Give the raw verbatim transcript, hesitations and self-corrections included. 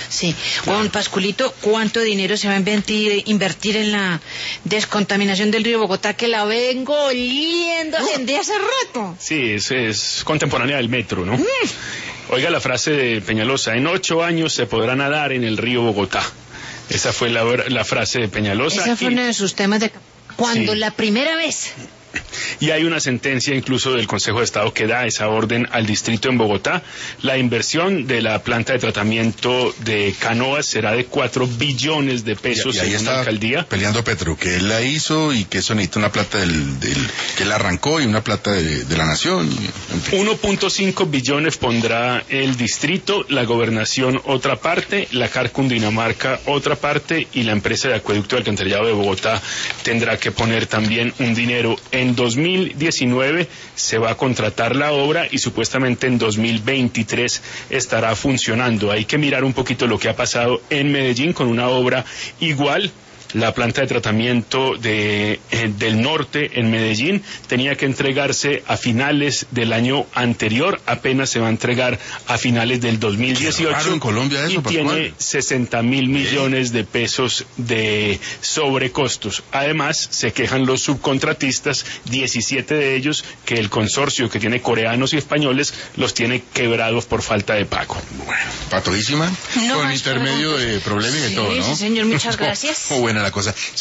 Sí. Juan Pasculito, ¿cuánto dinero se va a invertir, invertir en la descontaminación del río Bogotá, que la vengo oliendo desde hace rato? Sí, es, es contemporánea del metro, ¿no? Mm. Oiga la frase de Peñalosa: en ocho años se podrá nadar en el río Bogotá. Esa fue la, la frase de Peñalosa. Ese fue y... uno de sus temas de... Cuando sí. la primera vez... Y hay una sentencia incluso del Consejo de Estado que da esa orden al distrito en Bogotá. La inversión de la planta de tratamiento de Canoas será de cuatro billones de pesos y, y ahí según está la alcaldía. Peleando Petro, que él la hizo y que eso necesita una plata del, del que él arrancó y una plata de, de la nación. En fin. uno punto cinco billones pondrá el distrito, la gobernación otra parte, la C A R Cundinamarca otra parte y la empresa de acueducto y alcantarillado de Bogotá tendrá que poner también un dinero. En dos mil diecinueve se va a contratar la obra y supuestamente en dos mil veintitrés estará funcionando. Hay que mirar un poquito lo que ha pasado en Medellín con una obra igual. La planta de tratamiento de, eh, del norte en Medellín tenía que entregarse a finales del año anterior, apenas se va a entregar a finales del dos mil dieciocho en Colombia eso, y Pascual. Tiene sesenta mil millones de pesos de sobrecostos. Además, se quejan los subcontratistas, diecisiete de ellos, que el consorcio que tiene coreanos y españoles los tiene quebrados por falta de pago. Bueno, patodísima, no con intermedio preguntas. De problema y de sí, todo, ¿no? Sí, señor, muchas gracias. Buena la cosa.